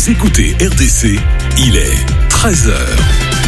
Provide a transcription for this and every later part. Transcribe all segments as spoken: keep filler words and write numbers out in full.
Vous écoutez R D C, il est treize heures.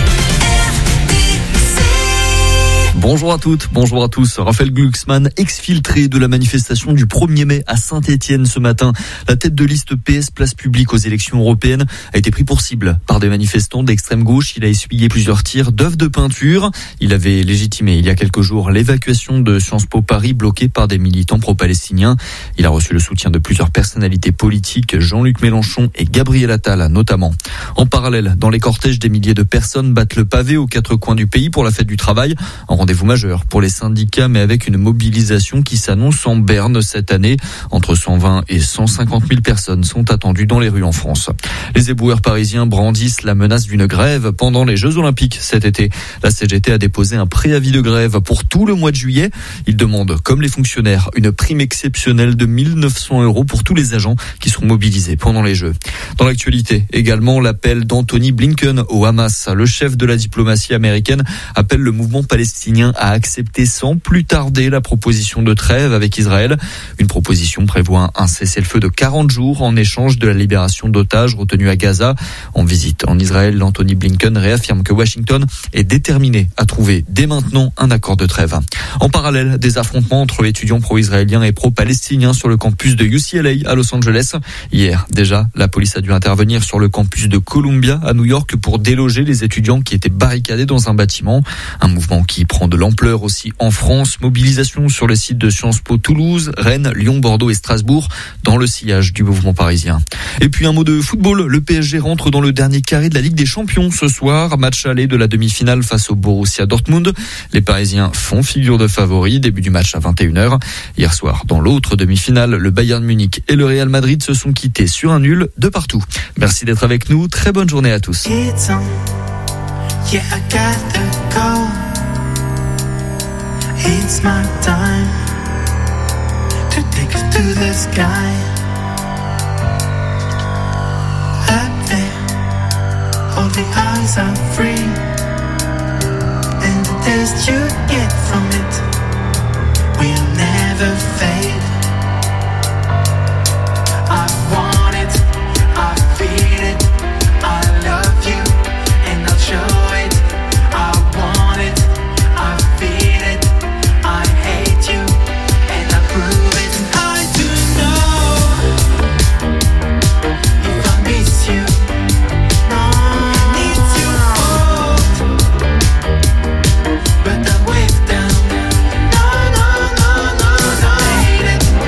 Bonjour à toutes, bonjour à tous. Raphaël Glucksmann, exfiltré de la manifestation du premier mai à Saint-Étienne ce matin. La tête de liste P S Place Publique aux élections européennes a été pris pour cible par des manifestants d'extrême gauche. Il a essuyé plusieurs tirs d'œufs de peinture. Il avait légitimé il y a quelques jours l'évacuation de Sciences Po Paris bloquée par des militants pro-palestiniens. Il a reçu le soutien de plusieurs personnalités politiques, Jean-Luc Mélenchon et Gabriel Attal notamment. En parallèle, dans les cortèges, des milliers de personnes battent le pavé aux quatre coins du pays pour la fête du travail. En rendez-vous majeur pour les syndicats, mais avec une mobilisation qui s'annonce en berne cette année. Entre cent vingt et cent cinquante mille personnes sont attendues dans les rues en France. Les éboueurs parisiens brandissent la menace d'une grève pendant les Jeux Olympiques cet été. La C G T a déposé un préavis de grève pour tout le mois de juillet. Ils demandent, comme les fonctionnaires, une prime exceptionnelle de mille neuf cents euros pour tous les agents qui seront mobilisés pendant les Jeux. Dans l'actualité, également l'appel d'Anthony Blinken au Hamas. Le chef de la diplomatie américaine appelle le mouvement palestinien à accepter sans plus tarder la proposition de trêve avec Israël. Une proposition prévoit un cessez-le-feu de quarante jours en échange de la libération d'otages retenus à Gaza. En visite en Israël, Anthony Blinken réaffirme que Washington est déterminé à trouver dès maintenant un accord de trêve. En parallèle, des affrontements entre étudiants pro-israéliens et pro-palestiniens sur le campus de U C L A à Los Angeles. Hier, déjà, la police a dû intervenir sur le campus de Columbia à New York pour déloger les étudiants qui étaient barricadés dans un bâtiment. Un mouvement qui prend de l'ampleur aussi en France. Mobilisation sur les sites de Sciences Po Toulouse, Rennes, Lyon, Bordeaux et Strasbourg dans le sillage du mouvement parisien. Et puis un mot de football. Le P S G rentre dans le dernier carré de la Ligue des Champions ce soir. Match aller de la demi-finale face au Borussia Dortmund. Les Parisiens font figure de favoris. Début du match à vingt et une heures. Hier soir, dans l'autre demi-finale, le Bayern Munich et le Real Madrid se sont quittés sur un nul de partout. Merci d'être avec nous. Très bonne journée à tous. It's my time to take us to the sky. Up there, all the eyes are free, and the taste you get from it will never fade. I want it, I feel it, I love you, and I'll show it. I want it, I feel it, I hate you, and I prove it. I do know if I miss you, no, I need you both, but I wave down. No, no, no, no, no, I hate it.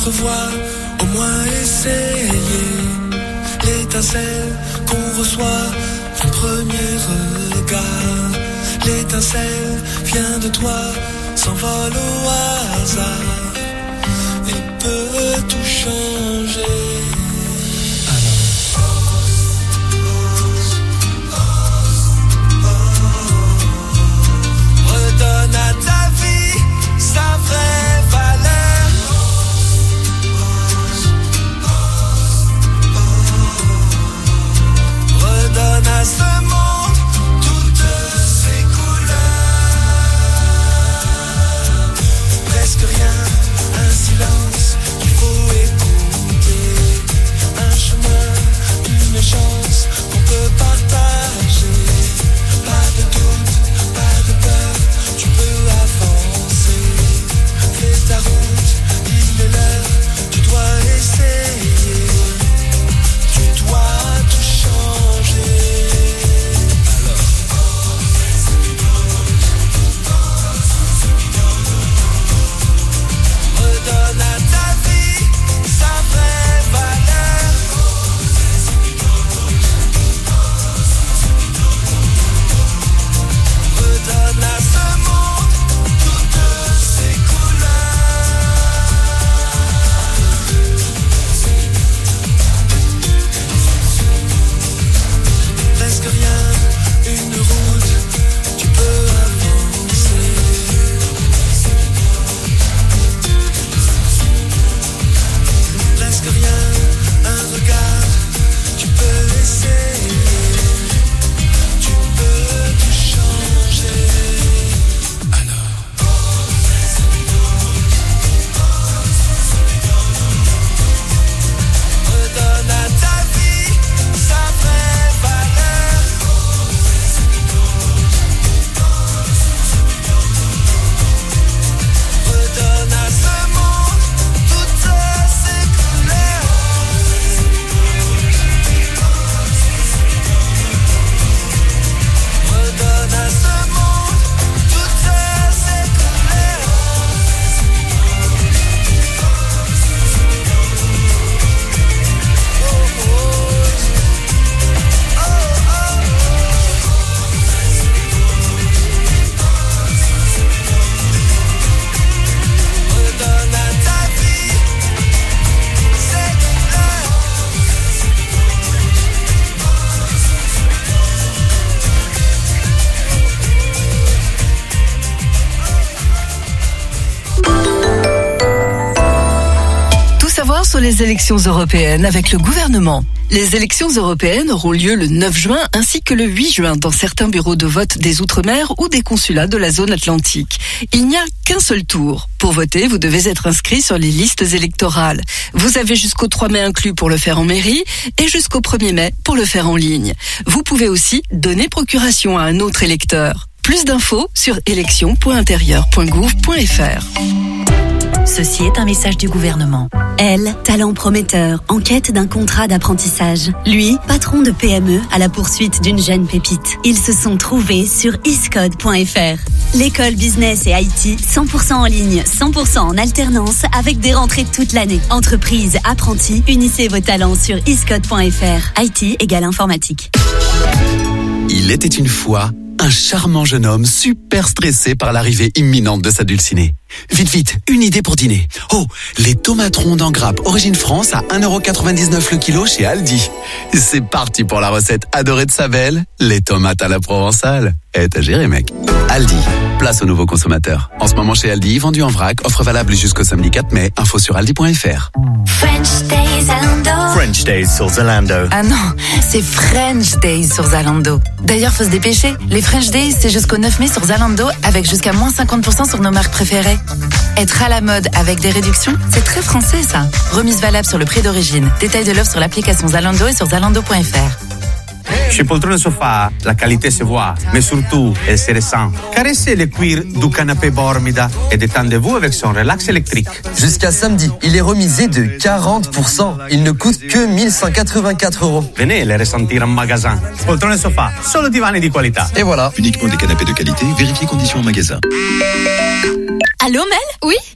entrevois, au moins essayer l'étincelle qu'on reçoit d'un premier regard. L'étincelle vient de toi, s'envole au hasard et peut tout changer. Redonne à ta vie sa vraie valeur. Redonne à ce monde toutes ses couleurs. Presque rien, un silence qu'il faut écouter. Un chemin, une chance qu'on peut partager. Pas de doute, pas de peur, tu peux avancer. Fais ta route, il est l'heure, tu dois essayer. Tu dois tout changer. Redonne à ta vie sa vraie valeur. Redonne à ce monde toutes ses couleurs. Presque rien, une route, tu peux avancer. Presque rien, un regard, tu peux essayer. Tu peux tout changer. Alors redonne à ta vie sa vraie valeur. Redonne à ce monde toutes ses couleurs. Redonne à ce monde toutes ses couleurs. Oh, oh. Oh, oh, oh. Redonne à ta vie ses couleurs. Tout savoir sur les élections européennes avec le gouvernement. Les élections européennes auront lieu le neuf juin ainsi que le huit juin dans certains bureaux de vote des Outre-mer ou des consulats de la zone atlantique. Il n'y a qu'un seul tour. Pour voter, vous devez être inscrit sur les listes électorales. Vous avez jusqu'au trois mai inclus pour le faire en mairie et jusqu'au premier mai pour le faire en ligne. Vous pouvez aussi donner procuration à un autre électeur. Plus d'infos sur élections point intérieur point gouv point fr. Ceci est un message du gouvernement. Elle, talent prometteur, en quête d'un contrat d'apprentissage. Lui, patron de P M E à la poursuite d'une jeune pépite. Ils se sont trouvés sur iscode point fr. L'école business et I T, cent pour cent en ligne, cent pour cent en alternance, avec des rentrées toute l'année. Entreprise, apprentis, unissez vos talents sur iscode point fr. I T égale informatique. Il était une fois un charmant jeune homme super stressé par l'arrivée imminente de sa dulcinée. Vite, vite, une idée pour dîner. Oh, les tomates rondes en grappe Origine France à un euro quatre-vingt-dix-neuf le kilo chez Aldi. C'est parti pour la recette adorée de sa belle, les tomates à la provençale. Eh, t'as géré, mec. Aldi, place aux nouveaux consommateurs. En ce moment chez Aldi, vendu en vrac, offre valable jusqu'au samedi quatre mai. Info sur aldi point fr. French Days Zalando. French Days sur Zalando. Ah non, c'est French Days sur Zalando. D'ailleurs, faut se dépêcher. Les French Days, c'est jusqu'au neuf mai sur Zalando avec jusqu'à moins cinquante pour cent sur nos marques préférées. Être à la mode avec des réductions, c'est très français ça. Remise valable sur le prix d'origine. Détail de l'offre sur l'application Zalando et sur zalando point fr. Chez Poltrone Sofa, la qualité se voit, mais surtout, elle se ressent. Caressez le cuir du canapé Bormida et détendez-vous avec son relax électrique. Jusqu'à samedi, il est remisé de quarante pour cent. Il ne coûte que mille cent quatre-vingt-quatre euros. Venez le ressentir en magasin. Poltrone Sofa, solo divani di qualità. Et voilà. Uniquement des canapés de qualité, vérifiez conditions en magasin. Allô Mel ? Oui ?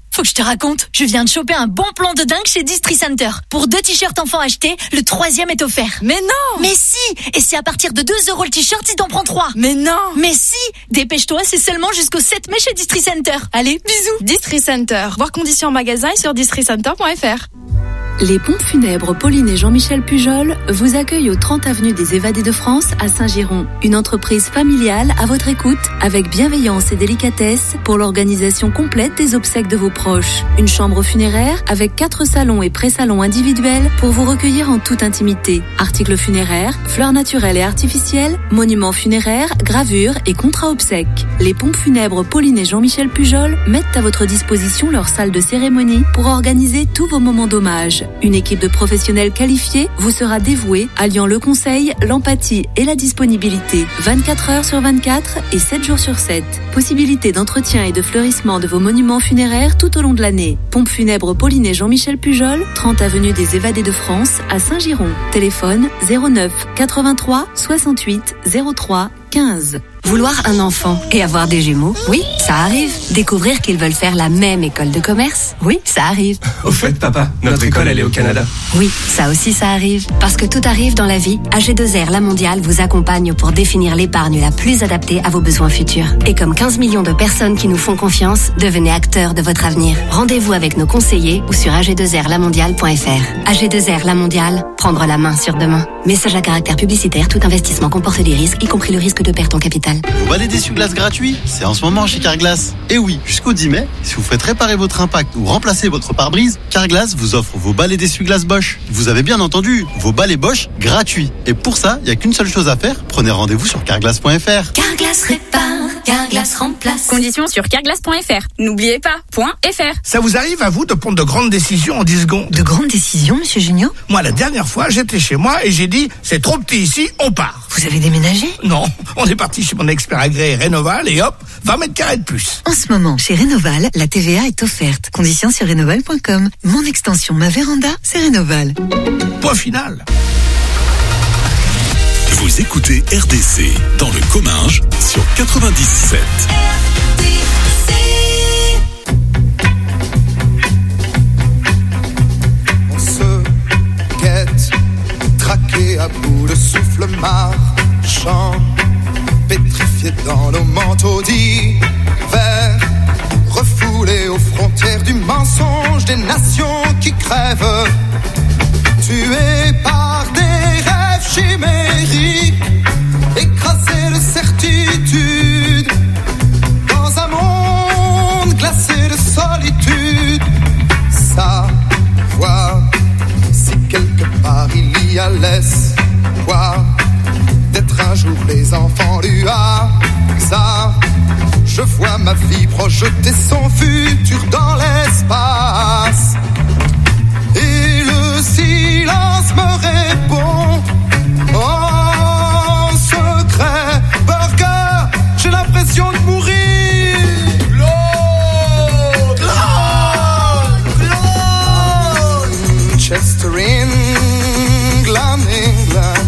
faut que je te raconte. Je viens de choper un bon plan de dingue chez Distri Center. Pour deux t-shirts enfants achetés, le troisième est offert. Mais non! Mais si! Et c'est à partir de deux euros le t-shirt si t'en prends trois. Mais non! Mais si! Dépêche-toi, c'est seulement jusqu'au sept mai chez Distri Center. Allez, bisous! Distri Center. Voir conditions en magasin et sur distri center point f r. Les pompes funèbres Pauline et Jean-Michel Pujol vous accueillent au trente avenue des Évadés de France à Saint-Giron. Une entreprise familiale à votre écoute avec bienveillance et délicatesse pour l'organisation complète des obsèques de vos proches. Une chambre funéraire avec quatre salons et pré-salons individuels pour vous recueillir en toute intimité. Articles funéraires, fleurs naturelles et artificielles, monuments funéraires, gravures et contrats obsèques. Les pompes funèbres Pauline et Jean-Michel Pujol mettent à votre disposition leur salle de cérémonie pour organiser tous vos moments d'hommage. Une équipe de professionnels qualifiés vous sera dévouée, alliant le conseil, l'empathie et la disponibilité. vingt-quatre heures sur vingt-quatre et sept jours sur sept. Possibilité d'entretien et de fleurissement de vos monuments funéraires tout au long de l'année. Pompes funèbres Pauline et Jean-Michel Pujol, trente avenue des Évadés de France à Saint-Giron. Téléphone zéro neuf quatre-vingt-trois soixante-huit zéro trois quinze. Vouloir un enfant et avoir des jumeaux, oui, ça arrive. Découvrir qu'ils veulent faire la même école de commerce, oui, ça arrive. Au fait, papa, notre école, elle est au Canada. Oui, ça aussi, ça arrive. Parce que tout arrive dans la vie, A G deux R La Mondiale vous accompagne pour définir l'épargne la plus adaptée à vos besoins futurs. Et comme quinze millions de personnes qui nous font confiance, devenez acteurs de votre avenir. Rendez-vous avec nos conseillers ou sur a g deux r la mondiale point f r. A G deux R La Mondiale, prendre la main sur demain. Message à caractère publicitaire, tout investissement comporte des risques, y compris le risque de perte en capital. Vous balai d'essuie-glace gratuit, c'est en ce moment chez Carglass. Et oui, jusqu'au dix mai, si vous faites réparer votre impact ou remplacer votre pare-brise, Carglass vous offre vos balais d'essuie-glace Bosch. Vous avez bien entendu, vos balais Bosch gratuits. Et pour ça, il n'y a qu'une seule chose à faire, prenez rendez-vous sur carglass point f r. Carglass répare, Carglass remplace. Conditions sur carglass point f r. N'oubliez pas, .fr. Ça vous arrive à vous de prendre de grandes décisions en dix secondes? De grandes décisions, monsieur Junio? Moi, la dernière fois, j'étais chez moi et j'ai dit, c'est trop petit ici, on part. Vous avez déménagé? Non, on est parti chez mon expert agréé Rénoval et hop, vingt mètres carrés de plus. En ce moment, chez Rénoval, la T V A est offerte. Conditions sur rénoval point com. Mon extension, ma véranda, c'est Rénoval. Point final. Vous écoutez R D C dans le Comminges sur quatre-vingt-dix-sept. On se guette, traqué à bout de souffle marchand, pétrifié dans nos manteaux d'hiver, refoulés aux frontières du mensonge des nations qui crèvent, tués par des rêves chimériques, écrasés de certitude, dans un monde glacé de solitude. Savoir si quelque part il y a l'espoir d'être un jour les enfants du hasard. Je vois ma vie projeter son futur dans l'espace. Et le silence me répond en secret. Burger, j'ai l'impression de mourir. Claude, Claude, Manchester, England, England.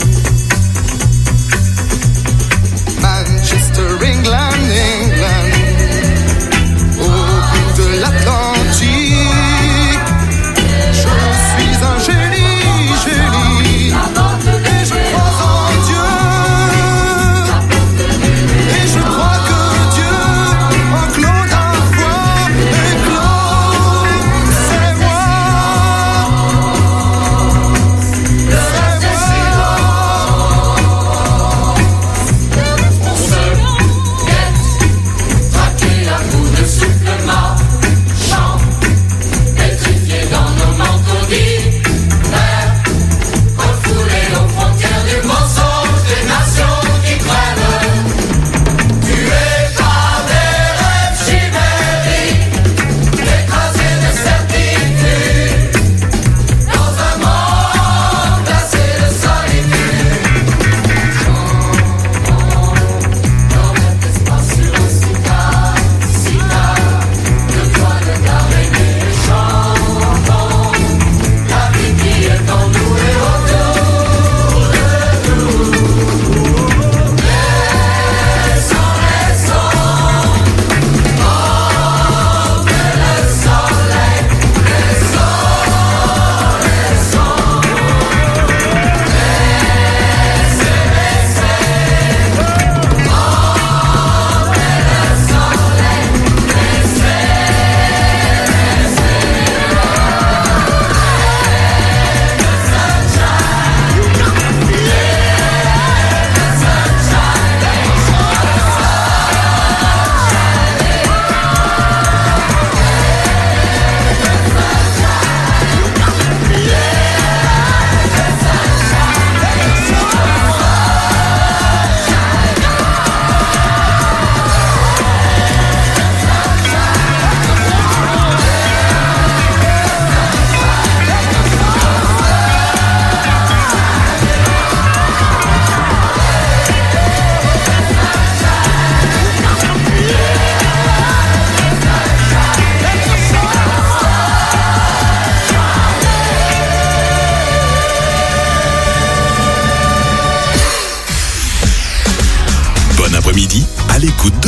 Manchester, England, England. Au bout de l'Atlantique, je suis un génie, génie. Et je crois en Dieu. Et je crois que Dieu en Claude a foi. Et Claude, c'est moi.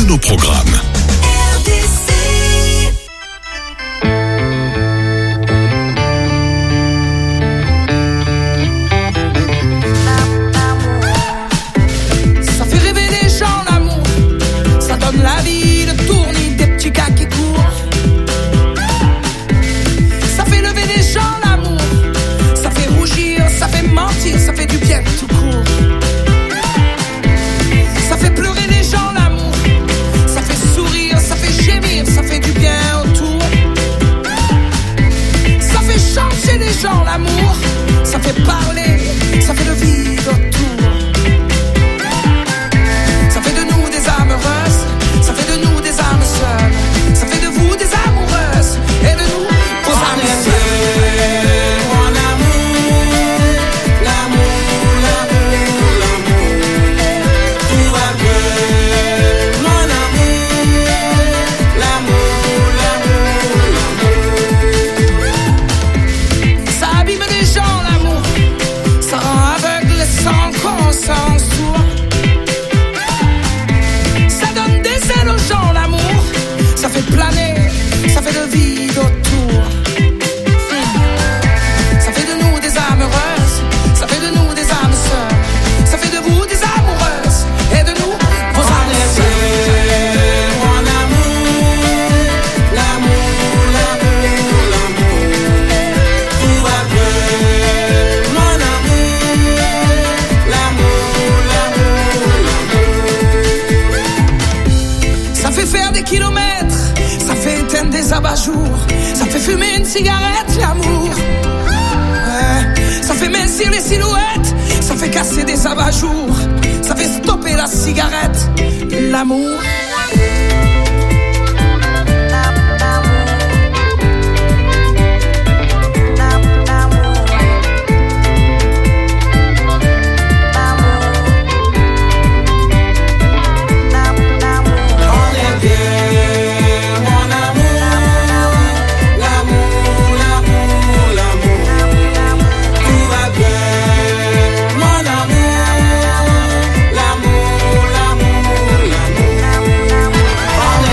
nos programmes. Ça fait rêver les gens l'amour, ça donne la vie de tourner des petits gars qui courent. Ça fait lever les gens l'amour, ça fait rougir, ça fait mentir, ça fait du bien tout court. Ça fait pleurer les gens l'amour, ça fait sourire, ça fait gémir, ça fait du bien autour. Ça fait changer les gens l'amour, ça fait parler, ça fait le vide autour. Ça fait de nous des âmes heureuses, ça fait de nous des âmes seules, ça fait de vous des amoureuses et de nous vos âmes seules. Mon amour, l'amour, l'amour, l'amour, tout va bien. Mon amour, l'amour, l'amour, l'amour. Ça abîme des gens l'amour, ça rend aveugle sans conscience sourd. Ça donne des ailes aux gens l'amour, ça fait planer, ça fait le vide autour. Hmm. Ça fait de nous des âmes heureuses, ça fait de nous des âmes seules, ça fait de vous des amoureuses et de nous vos âmes seules. Mon amour, l'amour, l'amour, l'amour, tout va bien. Mon amour, l'amour, l'amour, l'amour. Ça fait faire des kilomètres, ça fait éteindre des abat-jours, ça fait fumer une cigarette, l'amour. Ouais. Ça fait mincir les silhouettes, ça fait casser des abat-jours, ça fait stopper la cigarette, l'amour. On est bien, mon amour, l'amour, l'amour, l'amour, tout va bien. Mon amour, l'amour, l'amour, l'amour, on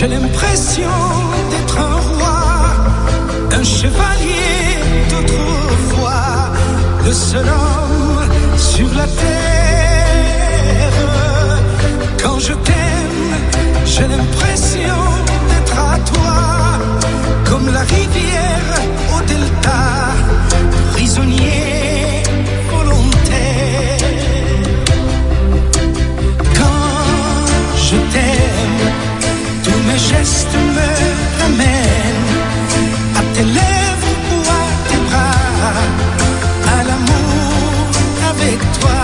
J'ai l'impression d'être un roi, un chevalier d'autrefois, le seul homme sur la terre. Quand je t'aime, j'ai l'impression d'être à toi, comme la rivière au delta, prisonnier volontaire. Quand je t'aime, tous mes gestes me ramènent à tes lèvres ou à tes bras, à l'amour avec toi.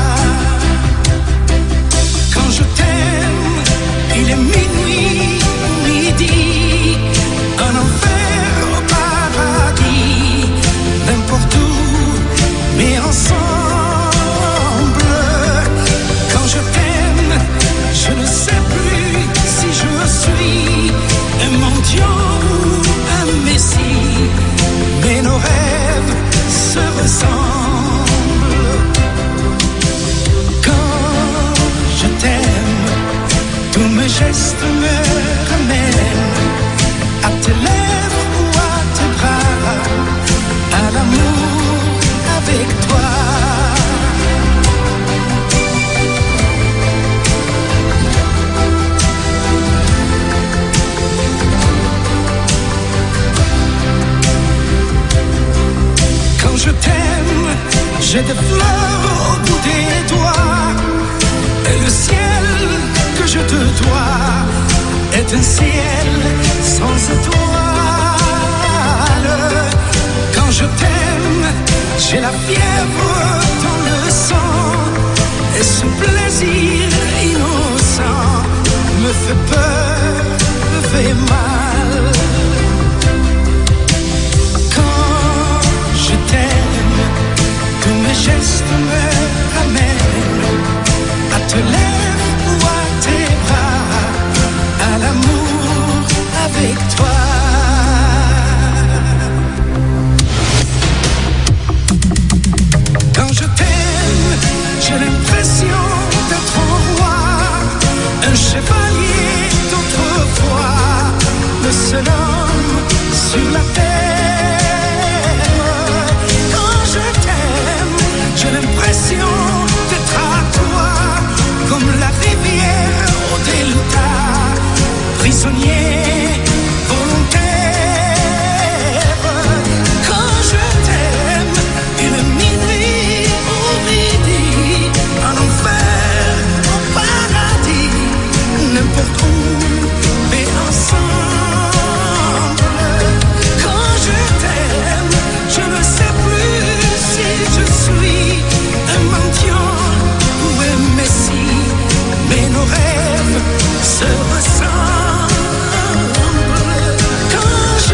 Quand je t'aime, il est minuit ou midi, un enfer au paradis, n'importe où, mais ensemble. Quand je t'aime, je ne sais plus si je suis un mendiant ou un messie, mais nos rêves se ressemblent. Quand je t'aime, tous mes gestes me ramènent à tes lèvres ou à tes bras, à l'amour avec toi. Quand je t'aime, j'ai des fleurs au bout des doigts, et le ciel que je te dois est un ciel sans étoiles. Quand je t'aime, j'ai la fièvre dans le sang, et ce plaisir innocent me fait peur, me fait mal. Quand je t'aime, tous mes gestes me ramènent à te lèvres ou à tes bras, à l'amour avec toi. Quand je t'aime, j'ai l'impression d'être un roi, un chevalier d'autrefois, le seul homme sur la terre. Quand je t'aime, j'ai l'impression d'être à toi, comme la rivière au delta, prisonnier volontaire. Quand je t'aime, il est minuit ou midi, un enfer au paradis, n'importe où, mais ensemble. Quand je t'aime, je ne sais plus si je suis un mendiant ou un messie, mais nos rêves se ressemblent. Quand je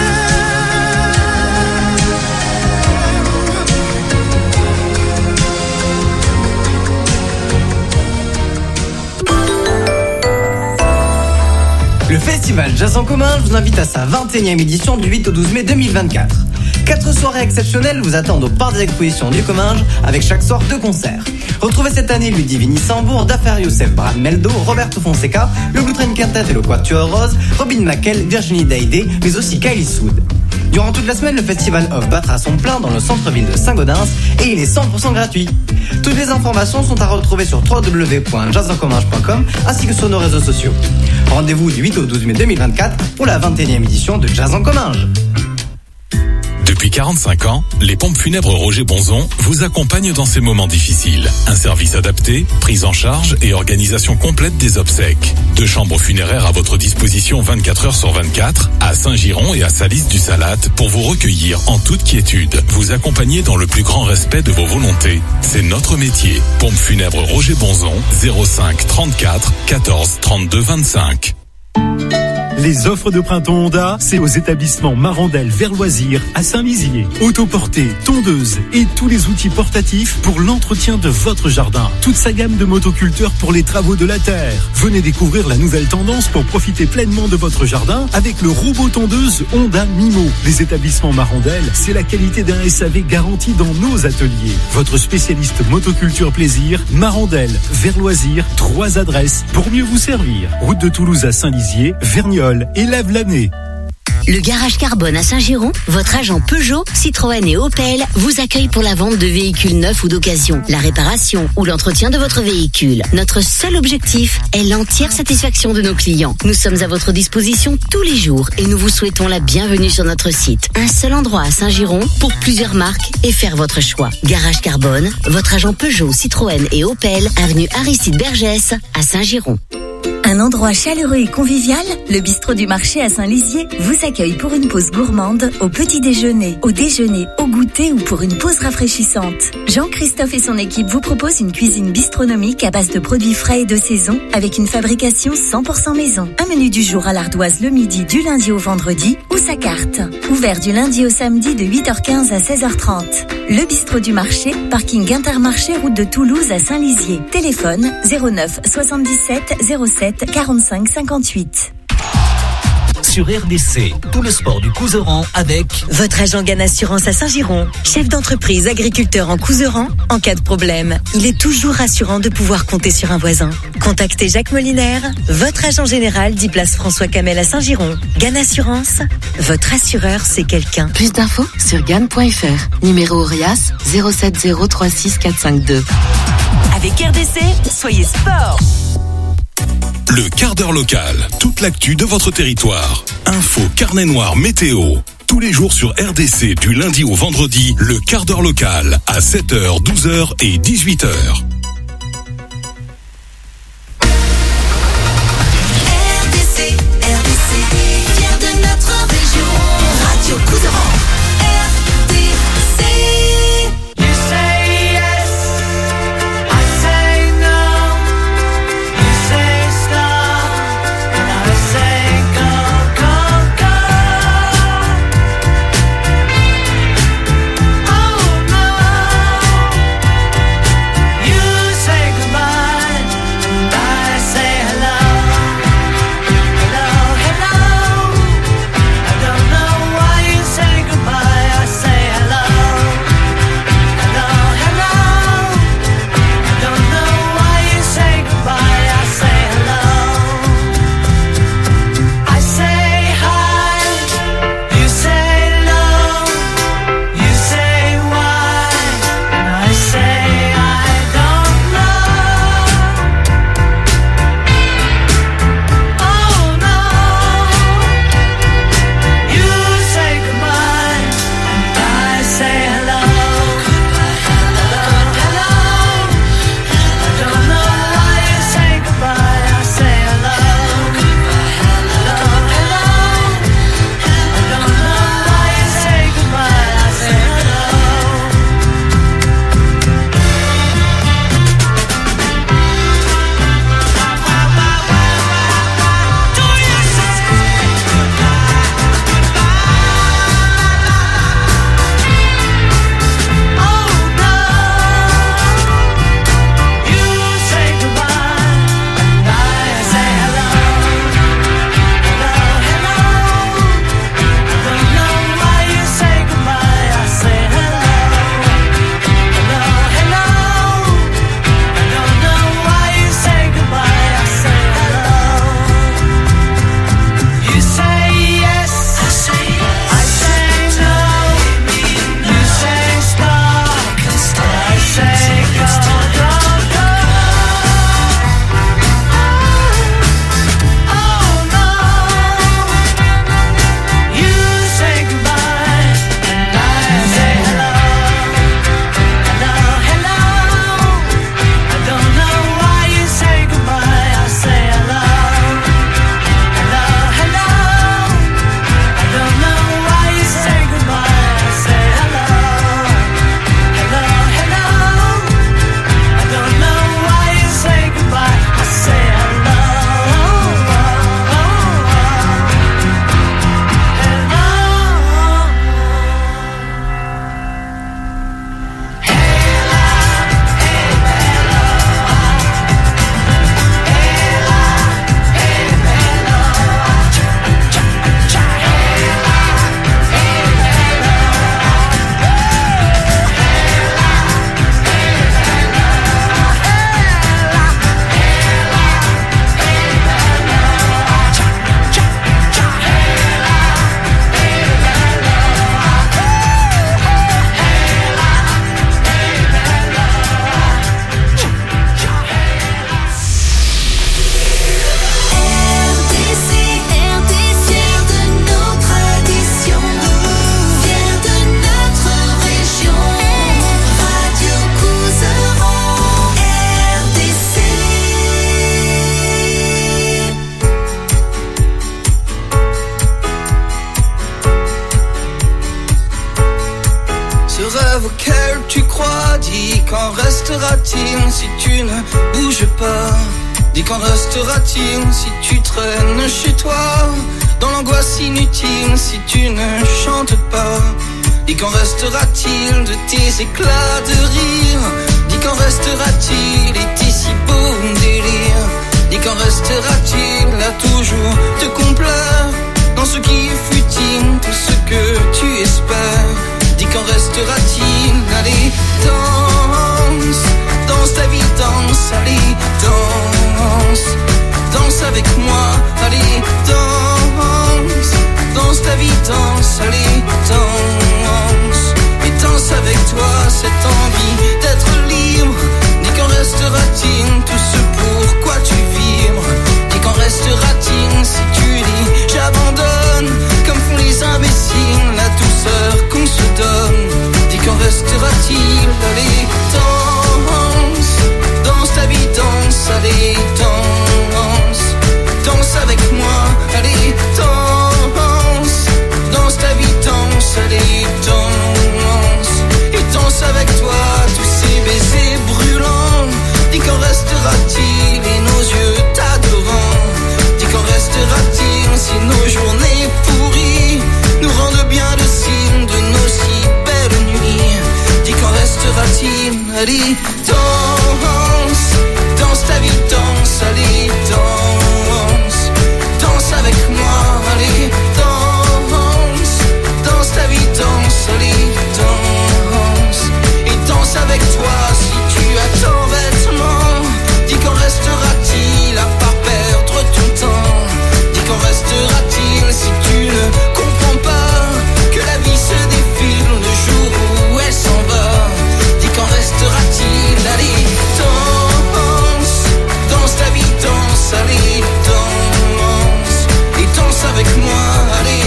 Le festival Jazz en commun vous invite à sa vingt et unième édition du huit au douze mai deux mille vingt-quatre. Quatre soirées exceptionnelles vous attendent au parc des expositions du Comminges avec chaque soir deux concerts. Retrouvez cette année Ludivine Issambourg, Dafer Youssef, Brad Meldo, Roberto Fonseca, le Blue Train Quintet et le Quatuor Rose, Robin McKell, Virginie Day-Day, mais aussi Kylie Sood. Durant toute la semaine, le Festival Off battra son plein dans le centre-ville de Saint-Gaudens et il est cent pour cent gratuit. Toutes les informations sont à retrouver sur w w w point jazz en comminges point com ainsi que sur nos réseaux sociaux. Rendez-vous du huit au douze mai deux mille vingt-quatre pour la vingt et unième édition de Jazz en Comminges. Depuis quarante-cinq ans, les pompes funèbres Roger Bonzon vous accompagnent dans ces moments difficiles. Un service adapté, prise en charge et organisation complète des obsèques. Deux chambres funéraires à votre disposition vingt-quatre heures sur vingt-quatre, à Saint-Giron et à Salis-du-Salat pour vous recueillir en toute quiétude. Vous accompagner dans le plus grand respect de vos volontés. C'est notre métier. Pompes funèbres Roger Bonzon, zéro cinq trente-quatre quatorze trente-deux vingt-cinq. Les offres de printemps Honda, c'est aux établissements Marandel vers Loisirs à Saint-Lizier. Autoportée, tondeuse et tous les outils portatifs pour l'entretien de votre jardin. Toute sa gamme de motoculteurs pour les travaux de la terre. Venez découvrir la nouvelle tendance pour profiter pleinement de votre jardin avec le robot tondeuse Honda Mimo. Les établissements Marandel, c'est la qualité d'un S A V garanti dans nos ateliers. Votre spécialiste motoculture plaisir, Marandel vers Loisirs, trois adresses pour mieux vous servir. Route de Toulouse à Saint-Lizier, Verniolle et Lave-Lanay. Le Garage Carbone à Saint-Giron, votre agent Peugeot, Citroën et Opel vous accueille pour la vente de véhicules neufs ou d'occasion, la réparation ou l'entretien de votre véhicule. Notre seul objectif est l'entière satisfaction de nos clients. Nous sommes à votre disposition tous les jours et nous vous souhaitons la bienvenue sur notre site. Un seul endroit à Saint-Giron pour plusieurs marques et faire votre choix. Garage Carbone, votre agent Peugeot, Citroën et Opel, avenue Aristide Bergès à Saint-Giron. Un endroit chaleureux et convivial, le bistrot du marché à Saint-Lizier vous accueille pour une pause gourmande, au petit déjeuner, au déjeuner, au goûter ou pour une pause rafraîchissante. Jean-Christophe et son équipe vous proposent une cuisine bistronomique à base de produits frais et de saison avec une fabrication cent pour cent maison. Un menu du jour à l'ardoise le midi du lundi au vendredi ou sa carte. Ouvert du lundi au samedi de huit heures quinze à seize heures trente. Le bistrot du marché, parking Intermarché, route de Toulouse à Saint-Lizier. Téléphone zéro neuf soixante-dix-sept zéro sept quarante-cinq cinquante-huit. Sur R D C, tout le sport du Couserans avec votre agent Gann Assurance à Saint-Giron. Chef d'entreprise, agriculteur en Couserans, en cas de problème, il est toujours rassurant de pouvoir compter sur un voisin. Contactez Jacques Molinaire, votre agent général, dix place François Camel à Saint-Giron. Gann Assurance, votre assureur, c'est quelqu'un. Plus d'infos sur gann point f r. Numéro Orias zéro sept zéro trois six quatre cinq deux. Avec R D C, soyez sport. Le quart d'heure local, toute l'actu de votre territoire. Info, carnet noir, météo. Tous les jours sur R D C, du lundi au vendredi, le quart d'heure local à sept heures, douze heures et dix-huit heures. R D C, R D C, fier de notre région. Radio Couserans. R D C. You say yes, I say no. You say stop, and I say go, go, go. Oh no, you qu'en restera-t-il si tu traînes chez toi, dans l'angoisse inutile si tu ne chantes pas? Dis qu'en restera-t-il de tes éclats de rire? Dis qu'en restera-t-il et tes si beaux délires? Dis qu'en restera-t-il à toujours te complaire dans ce qui est futile, tout ce que tu espères? Dis qu'en restera-t-il? Allez, danse, danse ta vie, danse, allez, danse, danse avec moi, allez, danse, danse ta vie, danse, allez, danse, et danse avec toi cette envie d'être libre. Dis qu'en restera-t-il tout ce pourquoi tu vibres? Dis qu'en restera-t-il si tu dis j'abandonne, comme font les imbéciles, la douceur qu'on se donne? Dis qu'en restera-t-il? Allez, danse, danse ta vie, danse, allez, danse, danse avec moi, allez, danse, danse ta vie, danse, allez, danse, et danse avec toi tous ces baisers brûlants. Dis qu'en restera-t-il et nos yeux t'adorant? Dis qu'en restera-t-il si nos journées pourries nous rendent bien le signe de nos si belles nuits? Dis qu'en restera-t-il? Allez, danse, danse ta vie, danse, allez, danse, danse avec moi, allez, danse, danse ta vie, danse, allez, danse, et danse avec toi si tu as tant vêtements. Dis qu'en restera-t-il à part perdre ton temps? Dis qu'en restera-t-il si tu ne comprends pas que la vie se défile le jour où elle s'en va? Dis qu'en restera-t-il? Allez, danse, danse ta vie, danse, allez, danse, et danse avec moi, allez,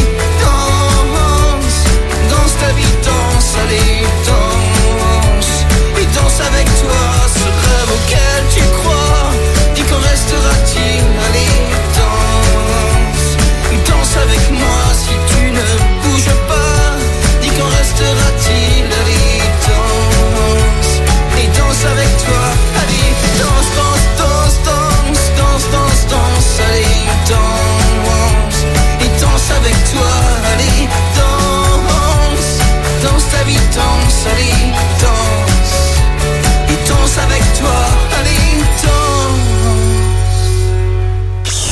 danse, danse ta vie, danse, allez, danse, et danse avec toi ce rêve auquel tu crois. Dis qu'en restera-t-il? Allez, danse, et danse avec moi si tu ne bouges pas. Dis qu'en restera-t-il? Allez, danse, et danse avec toi. Allez, danse, danse, danse, danse, danse, danse, danse, allez, danse, et danse avec toi. Allez, danse, danse ta vie, danse, allez, danse, et danse avec toi. Allez, danse.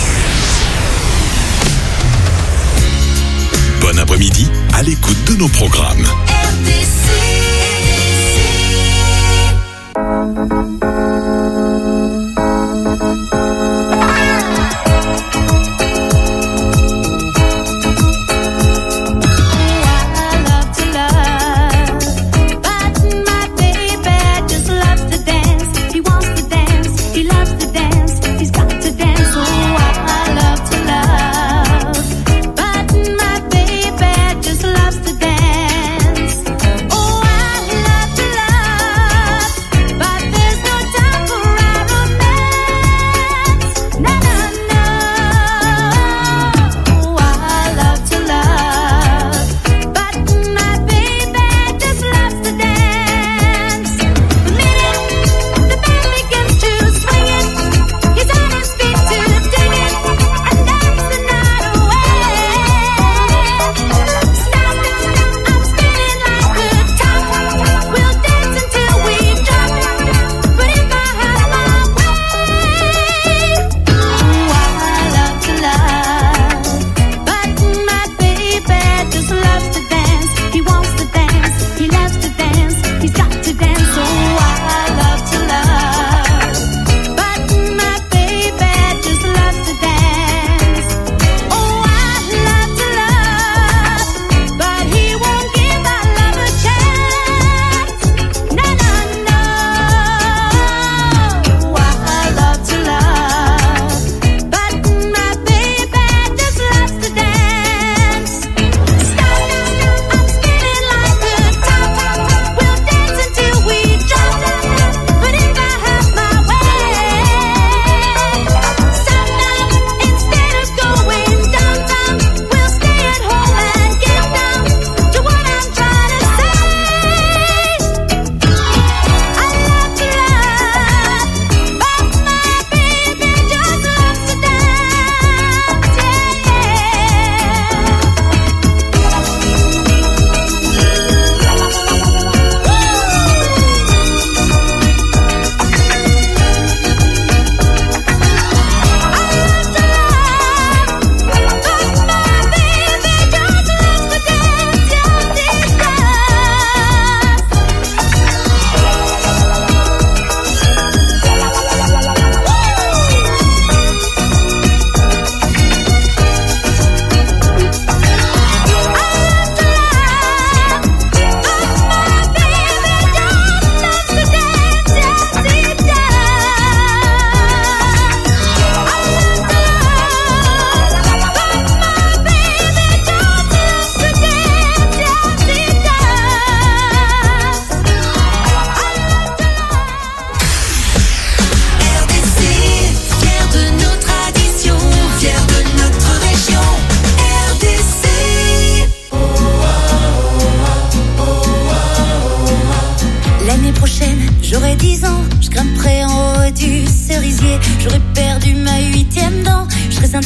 Bon après-midi, à l'écoute de nos programmes. Dance.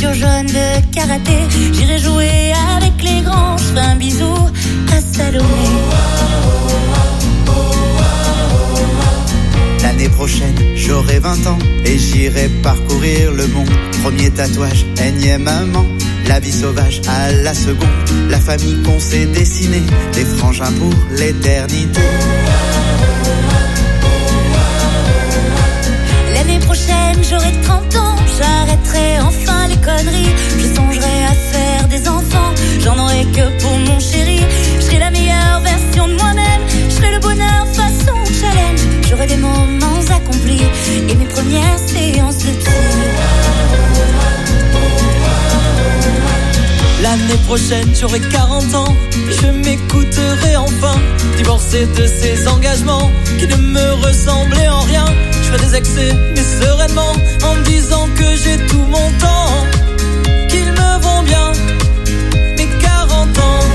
chaussures jaunes de karaté. J'irai jouer avec les grands, je ferai un bisou à Salomé. L'année prochaine, j'aurai vingt ans et j'irai parcourir le monde. Premier tatouage, énième amant. La vie sauvage à la seconde. La famille qu'on s'est dessinée. Des frangins pour l'éternité. L'année prochaine, j'aurai trente ans. J'arrêterai enfin les conneries. Je songerai à faire des enfants. J'en aurai que pour mon chéri. Je serai la meilleure version de moi-même. Je serai le bonheur façon challenge. J'aurai des moments accomplis et mes premières séances de psy. L'année prochaine, j'aurai quarante ans. Je m'écouterai enfin. Divorcé de ces engagements qui ne me ressemblaient en rien. Je ferai des excès, mais sereinement, en me disant que j'ai tout mon temps, qu'ils me vont bien, mes quarante ans.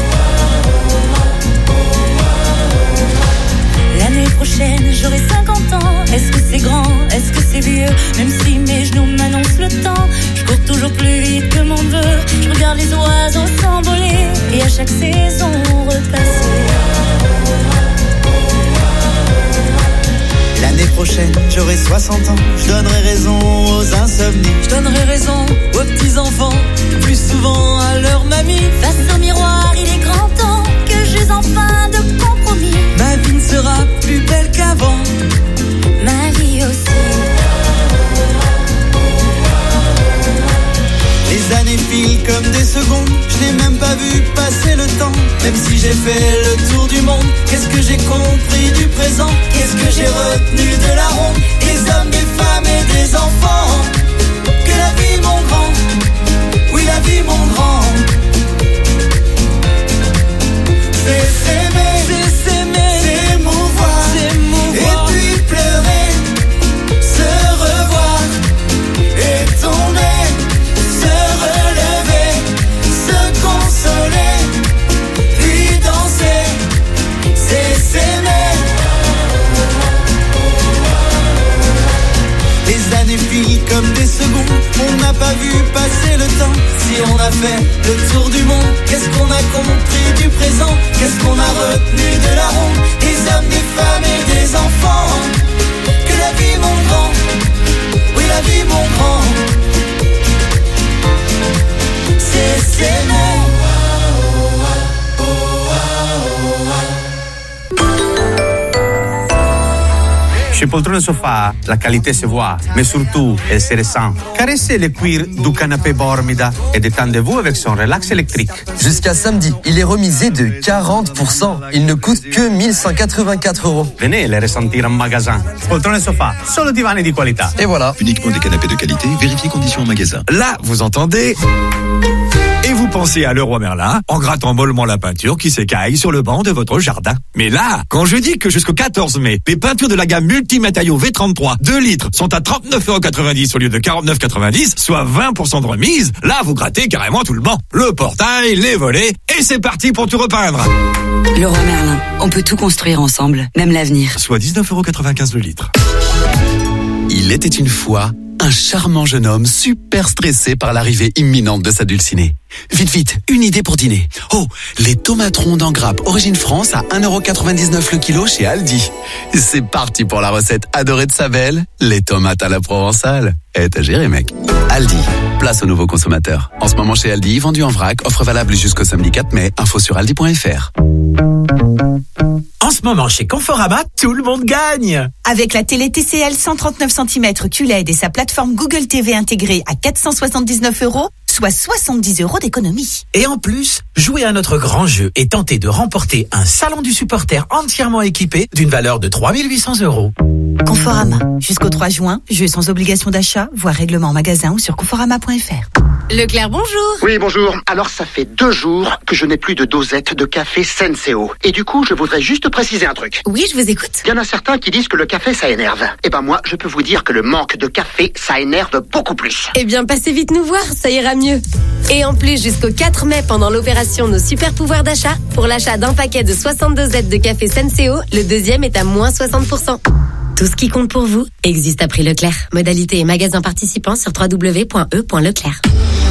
L'année prochaine, j'aurai cinquante ans. Est-ce que c'est grand? Est-ce que c'est vieux? Même si mes genoux m'annoncent le temps, je cours toujours plus vite que mon neveu. Je regarde les oiseaux s'envoler et à chaque saison repasser. L'année prochaine, j'aurai soixante ans. Je donnerai raison aux insomnies. Je donnerai raison aux petits-enfants, plus souvent à leur mamie. Face au miroir, il est grand temps que j'use enfin de compromis. Ma vie ne sera plus belle qu'avant. Ma vie aussi. Les années filent comme des secondes. Je n'ai même pas vu passer le temps. Même si j'ai fait le tour du monde, qu'est-ce que j'ai compris du présent? Qu'est-ce que j'ai retenu de la ronde? Des hommes, des femmes et des enfants. Que la vie, mon grand, oui la vie, mon grand. C'est s'aimer, c'est s'aimer, c'est m'ouvoir, c'est m'ouvoir. Et puis pleurer, se revoir et tomber, se relever, se consoler, puis danser, c'est s'aimer. Les années filent comme des secondes, on n'a pas vu passer le temps. Si on a fait le tour du monde, qu'est-ce qu'on a compris du présent? Qu'est-ce qu'on a retenu de la ronde? Des hommes, des femmes et des enfants. Que la vie, mon grand, oui la vie, mon grand, c'est s'aimer. Chez Poltrone Sofa, la qualité se voit, mais surtout, elle se ressent. Caressez le cuir du canapé Bormida et détendez-vous avec son relax électrique. Jusqu'à samedi, il est remisé de quarante pour cent. Il ne coûte que mille cent quatre-vingt-quatre euros. Venez les ressentir en magasin. Poltrone Sofa, solo divani di qualità. Et voilà. Uniquement des canapés de qualité, vérifiez conditions en magasin. Là, vous entendez? Et vous pensez à Leroy Merlin en grattant mollement la peinture qui s'écaille sur le banc de votre jardin. Mais là, quand je dis que jusqu'au quatorze mai, les peintures de la gamme multimatériaux V trente-trois deux litres sont à trente-neuf euros quatre-vingt-dix au lieu de quarante-neuf euros quatre-vingt-dix, soit vingt pour cent de remise, là vous grattez carrément tout le banc. Le portail, les volets, et c'est parti pour tout repeindre. Leroy Merlin, on peut tout construire ensemble, même l'avenir. Soit dix-neuf euros quatre-vingt-quinze le litre. Il était une fois un charmant jeune homme super stressé par l'arrivée imminente de sa dulcinée. Vite, vite, une idée pour dîner. Oh, les tomates rondes en grappe origine France à un euro quatre-vingt-dix-neuf le kilo chez Aldi. C'est parti pour la recette adorée de sa belle, les tomates à la provençale. Eh, t'as géré, mec. Aldi, place aux nouveaux consommateurs. En ce moment chez Aldi, vendu en vrac, offre valable jusqu'au samedi quatre mai. Info sur aldi point f r. En ce moment, chez Conforama, tout le monde gagne! Avec la télé T C L cent trente-neuf centimètres Q L E D et sa plateforme Google T V intégrée à quatre cent soixante-dix-neuf euros, soit soixante-dix euros d'économie. Et en plus, jouez à notre grand jeu et tentez de remporter un salon du supporter entièrement équipé d'une valeur de trois mille huit cents euros. Conforama. Jusqu'au trois juin, jeu sans obligation d'achat, voire règlement en magasin ou sur conforama point f r. Leclerc, bonjour. Oui, bonjour. Alors, ça fait deux jours que je n'ai plus de dosette de café Senseo. Et du coup, je voudrais juste préciser un truc. Oui, je vous écoute. Il y en a certains qui disent que le café, ça énerve. Eh ben moi, je peux vous dire que le manque de café, ça énerve beaucoup plus. Eh bien, passez vite nous voir, ça ira mieux. Et en plus, jusqu'au quatre mai, pendant l'opération Nos Super Pouvoirs d'achat, pour l'achat d'un paquet de soixante-deux dosettes de café Senseo, le deuxième est à moins soixante pour cent. Tout ce qui compte pour vous existe à prix Leclerc. Modalité et magasin participant sur w w w point e point leclerc.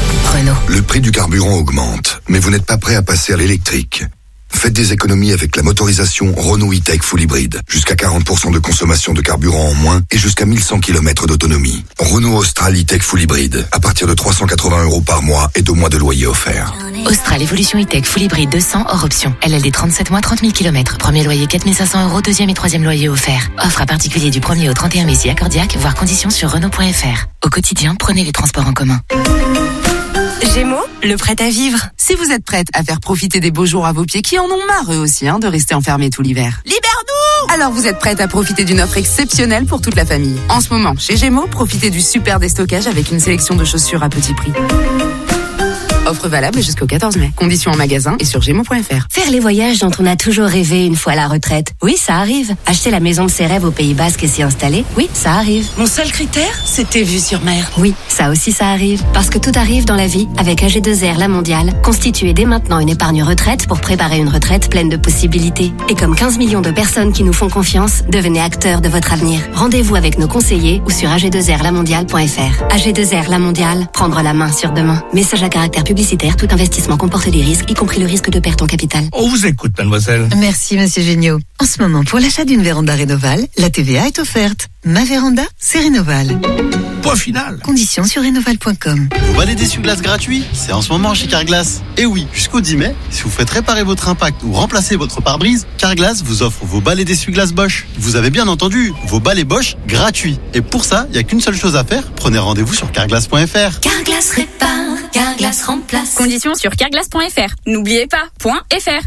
Renault. Le prix du carburant augmente, mais vous n'êtes pas prêt à passer à l'électrique. Faites des économies avec la motorisation Renault e-Tech Full Hybrid. Jusqu'à quarante pour cent de consommation de carburant en moins et jusqu'à mille cent kilomètres d'autonomie. Renault Austral e-Tech Full Hybrid. À partir de trois cent quatre-vingts euros par mois et deux mois de loyer offert. Austral Evolution e-Tech Full Hybrid deux cents hors option. L L D trente-sept mois, trente mille kilomètres. Premier loyer quatre mille cinq cents euros, deuxième et troisième loyer offert. Offre à particulier du premier au trente et un mai si accordiaque, voire conditions sur Renault point F R. Au quotidien, prenez les transports en commun. Gémeaux, le prêt à vivre. Si vous êtes prête à faire profiter des beaux jours à vos pieds qui en ont marre eux aussi hein, de rester enfermés tout l'hiver. Libère-nous! Alors vous êtes prête à profiter d'une offre exceptionnelle pour toute la famille. En ce moment, chez Gémeaux, profitez du super déstockage avec une sélection de chaussures à petit prix. Offre valable jusqu'au quatorze mai. Conditions en magasin et sur gémeaux point F R. Faire les voyages dont on a toujours rêvé une fois à la retraite. Oui, ça arrive. Acheter la maison de ses rêves au Pays Basque et s'y installer. Oui, ça arrive. Mon seul critère, c'était vue sur mer. Oui, ça aussi ça arrive. Parce que tout arrive dans la vie. Avec A G deux R La Mondiale, constituez dès maintenant une épargne retraite pour préparer une retraite pleine de possibilités. Et comme quinze millions de personnes qui nous font confiance, devenez acteurs de votre avenir. Rendez-vous avec nos conseillers ou sur A G deux R la mondiale point F R. A G deux R La Mondiale, prendre la main sur demain. Message à caractère publicitaire, tout investissement comporte des risques, y compris le risque de perte en capital. On vous écoute, mademoiselle. Merci, monsieur Géniaud. En ce moment, pour l'achat d'une véranda Rénoval, la T V A est offerte. Ma véranda, c'est Rénoval. Point final. Conditions sur rénoval point com. Vos balais d'essuie-glace gratuits, c'est en ce moment chez Carglass. Et oui, jusqu'au dix mai, si vous faites réparer votre impact ou remplacer votre pare-brise, Carglass vous offre vos balais d'essuie-glace Bosch. Vous avez bien entendu, vos balais Bosch gratuits. Et pour ça, il n'y a qu'une seule chose à faire, prenez rendez-vous sur carglass point F R. Carglass répare, Carglass remplace. Conditions sur carglass point F R. N'oubliez pas, point F R.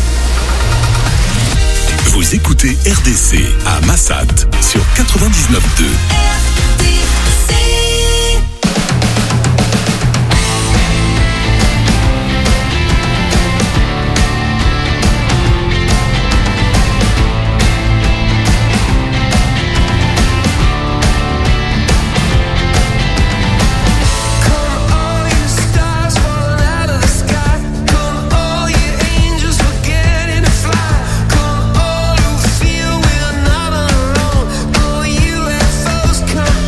Vous écoutez R D C à Massat sur quatre-vingt-dix-neuf deux. Come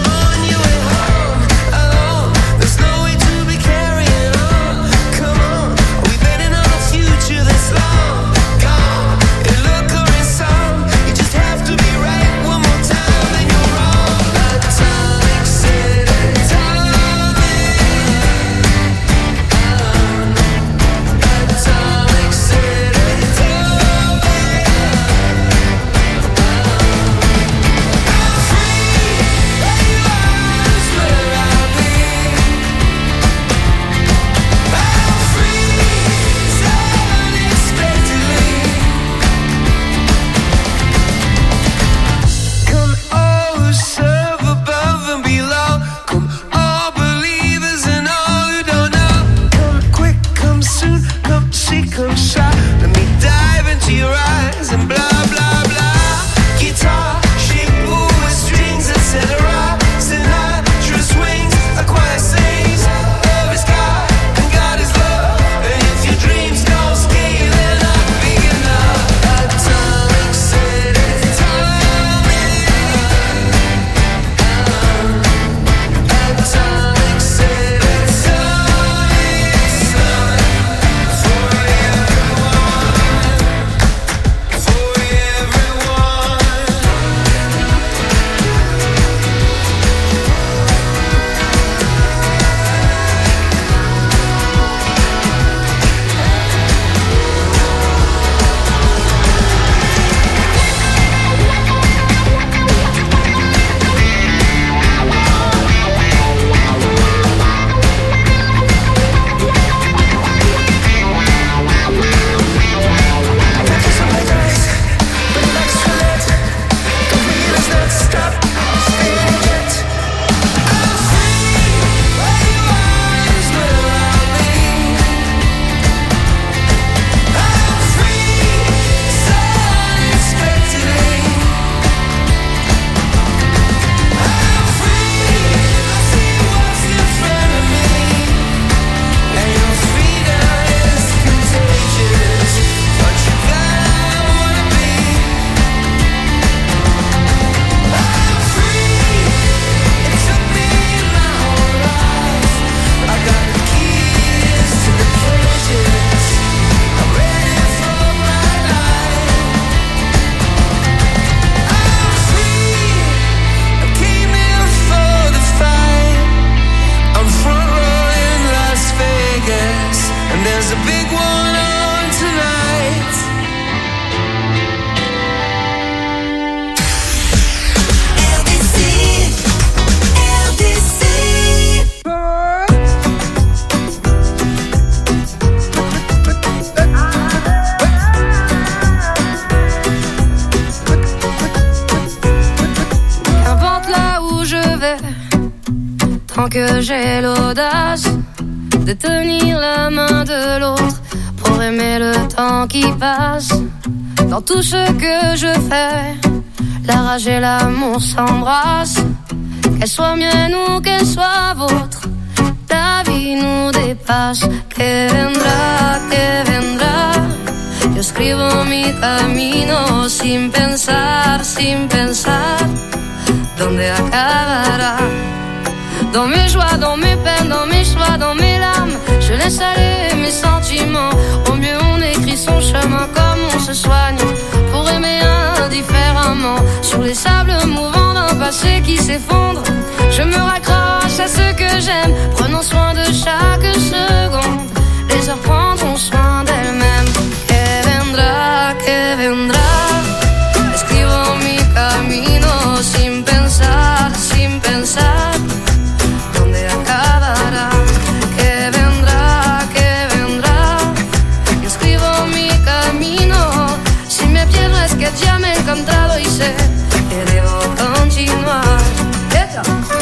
que j'ai l'audace de tenir la main de l'autre pour aimer le temps qui passe. Dans tout ce que je fais, la rage et l'amour s'embrassent. Qu'elle soit mienne ou qu'elle soit vôtre, la vie nous dépasse. Que vendrá, que vendrá. Yo escribo mi camino sin pensar, sin pensar dónde acabará. Dans mes joies, dans mes peines, dans mes choix, dans mes larmes, je laisse aller mes sentiments. Au mieux on écrit son chemin comme on se soigne pour aimer indifféremment. Sur les sables mouvants d'un passé qui s'effondre, je me raccroche à ce que j'aime, prenant soin de chaque seconde. Les heures prendront soin d'elles-mêmes. Que vendrá, que vendrá. Escribo mi camino sin pensar, sin pensar dónde acabará. Que vendrá, que vendrá. Yo escribo mi camino. Si me pierdo es que ya me he encontrado y sé que debo continuar. Yeah.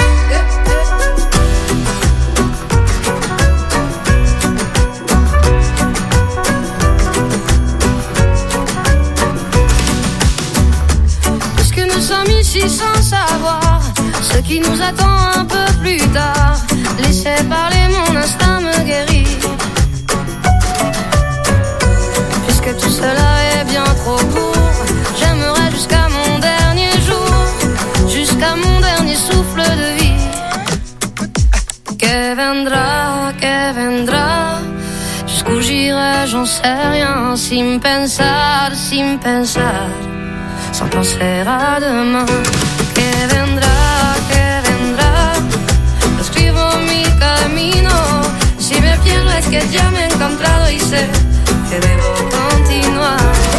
Nous sommes ici sans savoir ce qui nous attend un peu plus tard. Laissez parler, mon instinct me guérit. Puisque tout cela est bien trop court, j'aimerais jusqu'à mon dernier jour, jusqu'à mon dernier souffle de vie. Que vendrá, que vendrá. Jusqu'où j'irai, j'en sais rien. Sin pensar, sin pensar, sans penser à demain. Que vendrá, que vendrá. Escribo mi camino. Si me pierdo es que ya me he encontrado y sé que debo continuar.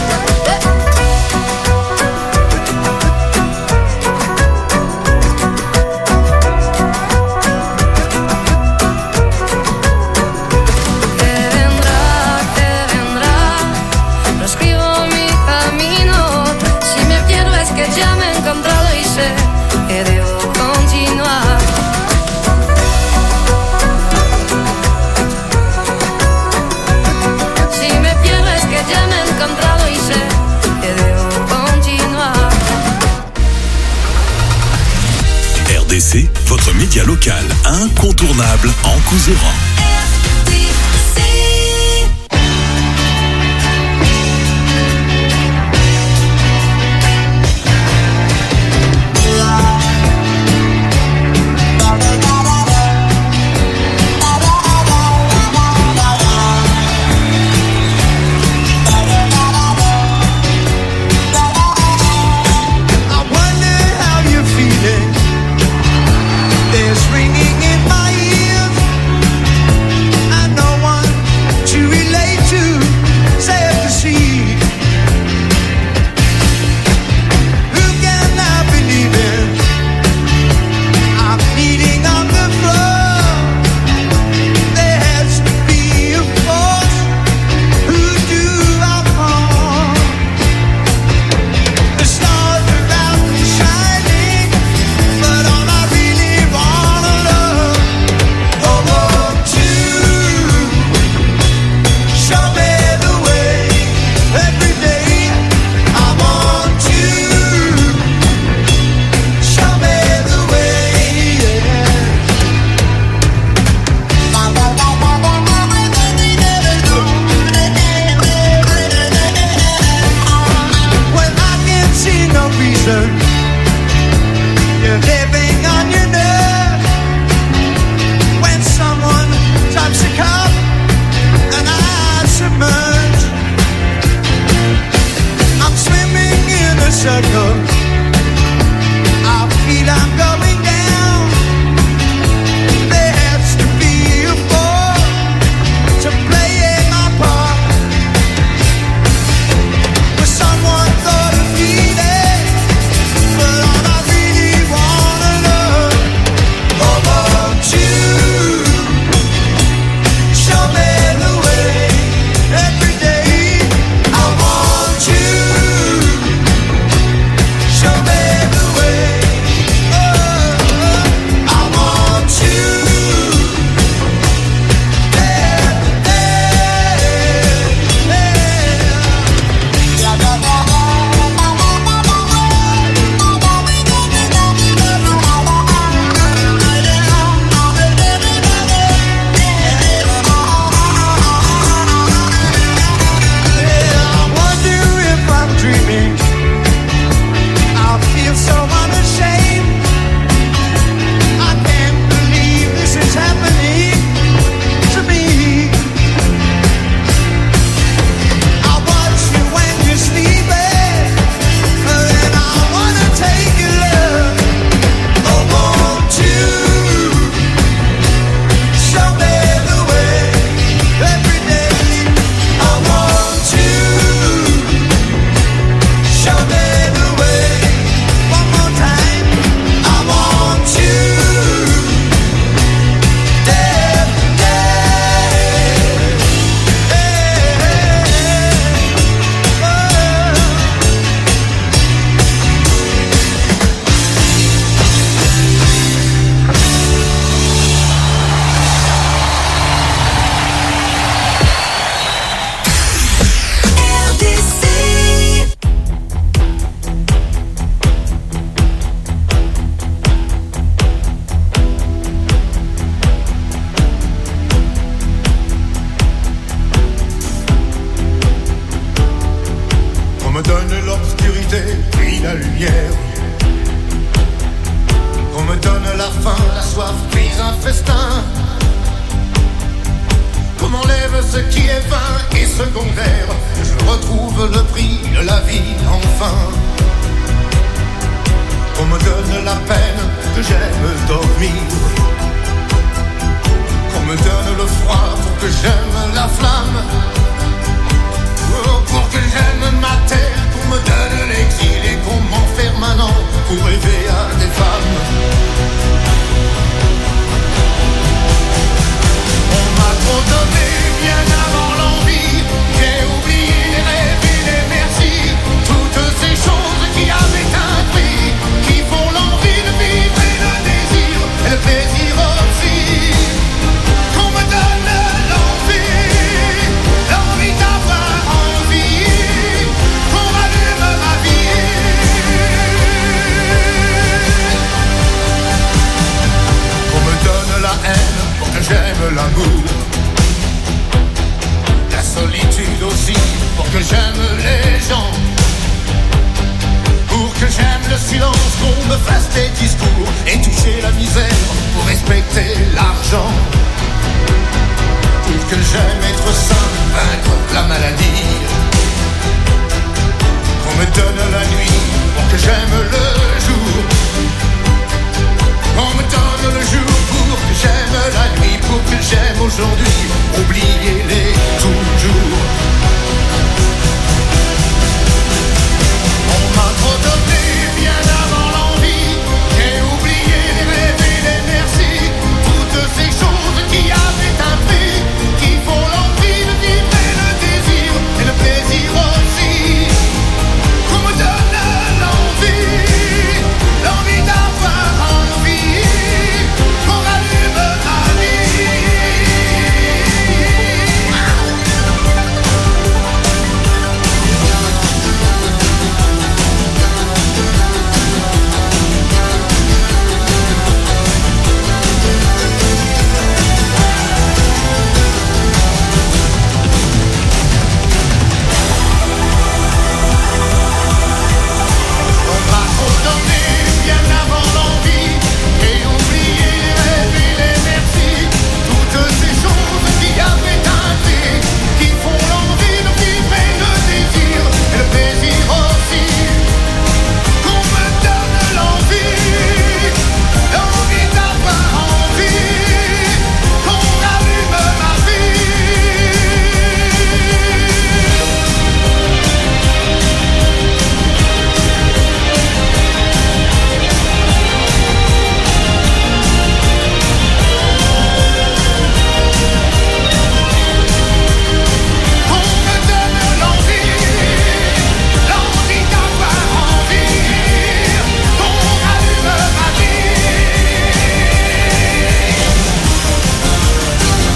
Ya me he encontrado y sé que debo continuar. Si me pierdo es que ya me he encontrado y sé que debo continuar. R D C, votre média local incontournable en Couserans. Ringing in my ears, I know ce qui est vain et secondaire, que je retrouve le prix de la vie enfin. Qu'on me donne la peine, que j'aime dormir, qu'on me donne le froid pour que j'aime la flamme, oh, pour que j'aime ma terre, qu'on me donne l'exil et qu'on m'enferme un an pour rêver à des femmes. On m'a trop donné bien avant l'envie, j'ai oublié les rêves et les merci, toutes ces choses qui avaient un prix, qui font l'envie de vivre et le désir, et le plaisir aussi. Qu'on me donne l'envie, l'envie d'avoir envie, qu'on rallume ma vie. Qu'on me donne la haine pour que j'aime l'amour, la solitude aussi pour que j'aime les gens, pour que j'aime le silence, qu'on me fasse des discours et toucher la misère pour respecter l'argent.